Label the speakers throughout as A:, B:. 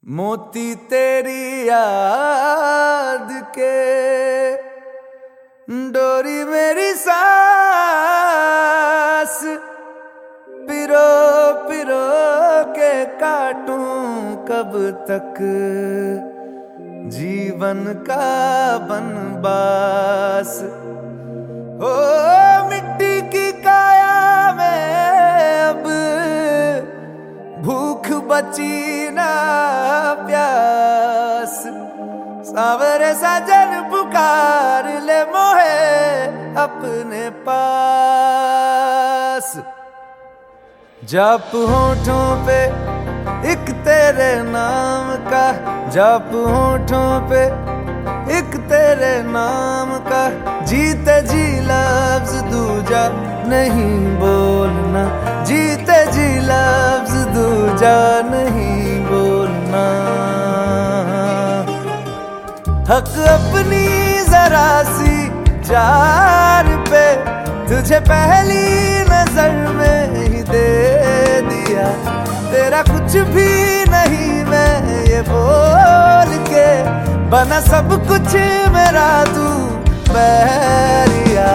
A: मोती तेरी याद के डोरी मेरी सांस पिरो पिरो के काटूं कब तक जीवन का बनबास। ओ मिट्टी की काया में अब भूख बची ना प्यास। सावरे सजन पुकार ले मोहे अपने पास। जाप होठों पे एक तेरे नाम का, जाप होठों पे एक तेरे नाम का। जीते जी लफ्ज दूजा नहीं बोलना, जीते जी लफ्ज दूजा नहीं बोलना। हक अपनी जरा सी जान पे तुझे पहली नजर में ही दे दिया। तेरा कुछ भी नहीं मैं ये बोल के, बना सब कुछ मेरा तू बैरिया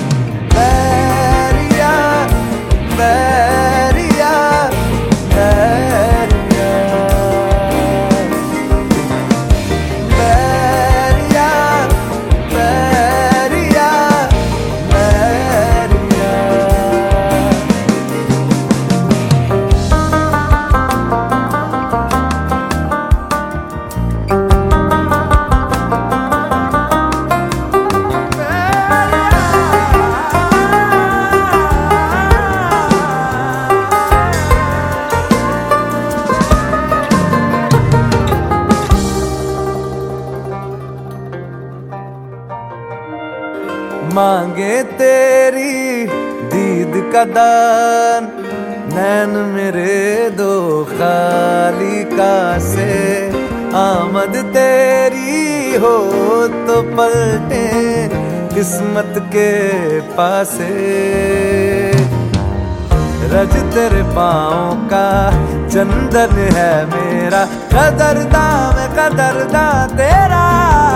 A: बैरिया बैरिया बैरिया बैरिया बैरिया बैरिया। मांगे तेरी दीद का दान नैन मेरे दो खाली कासे। आमद तेरी हो तो पलटे किस्मत के पासे। रज तेरे पाँव का चंदन है मेरा, कदरदां मैं कदरदां तेरा।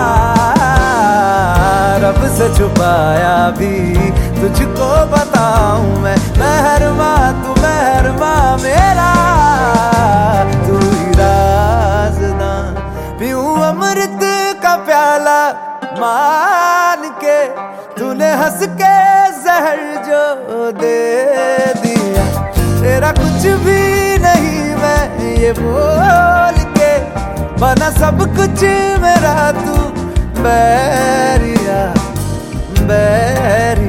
A: रब से छुपाया भी तुझको बताऊं मैं, मेहरमा तू मेहरमा मेरा। तू ही राज़दां पीऊं अमृत का प्याला मान के, तूने हंस के जहर जो दे दिया। तेरा कुछ भी नहीं मैं ये बोल के, बना सब कुछ मेरा तू बैरिया बैरिया।